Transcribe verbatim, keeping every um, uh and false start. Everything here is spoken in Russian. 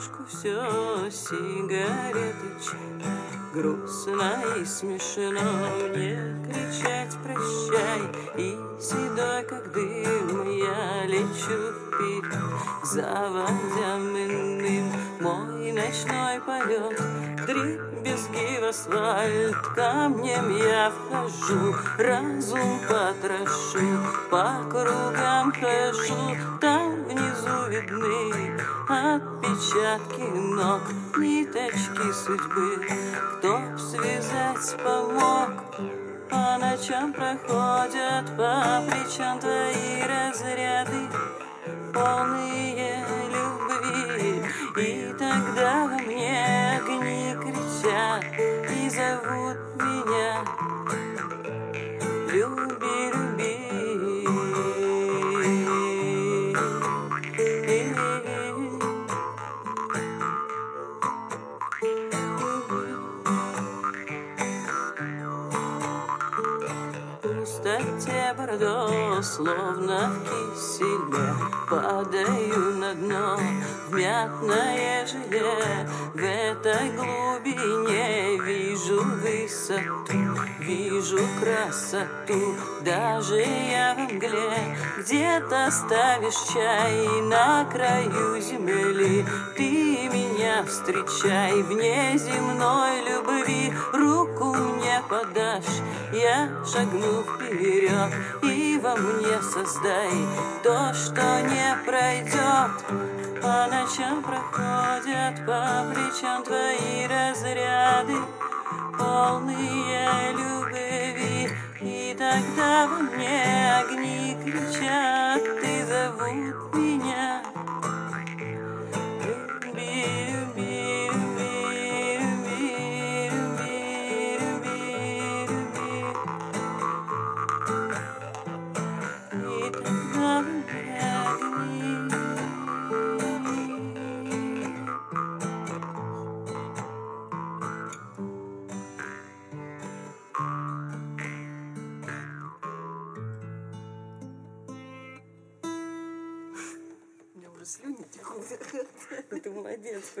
чашку все сигареты, чай. Грустно и смешно мне кричать прощай, и седой, как дым, я лечу вперед, заводя иным мой ночной полет. Дребезги в асфальт, камнем я вхожу, разум потрошу, по кругам хожу. Там внизу видны отпечатки ног, ниточки судьбы. Кто б связать помог? По ночам проходят по плечам твои разряды, полные любви. И тогда во мне огни кричат и зовут меня: люби, люби. В пустоте бордо, словно в киселе, падаю на дно в мятное желе. В этой глубине вижу высоту, вижу красоту. Даже я в мгле где-то ставишь чай на краю земли. Ты меня встречай вне земной любви, руку мне подашь, я шагну вперед, и во мне создай то, что не пройдет. По ночам проходят по плечам твои разряды, полные любви. И тогда во мне огни кричат и зовут меня: люби, люби, люби, люби, люби, люби, люби. И тогда во мне огни. У меня уже слюни текут. Ты молодец.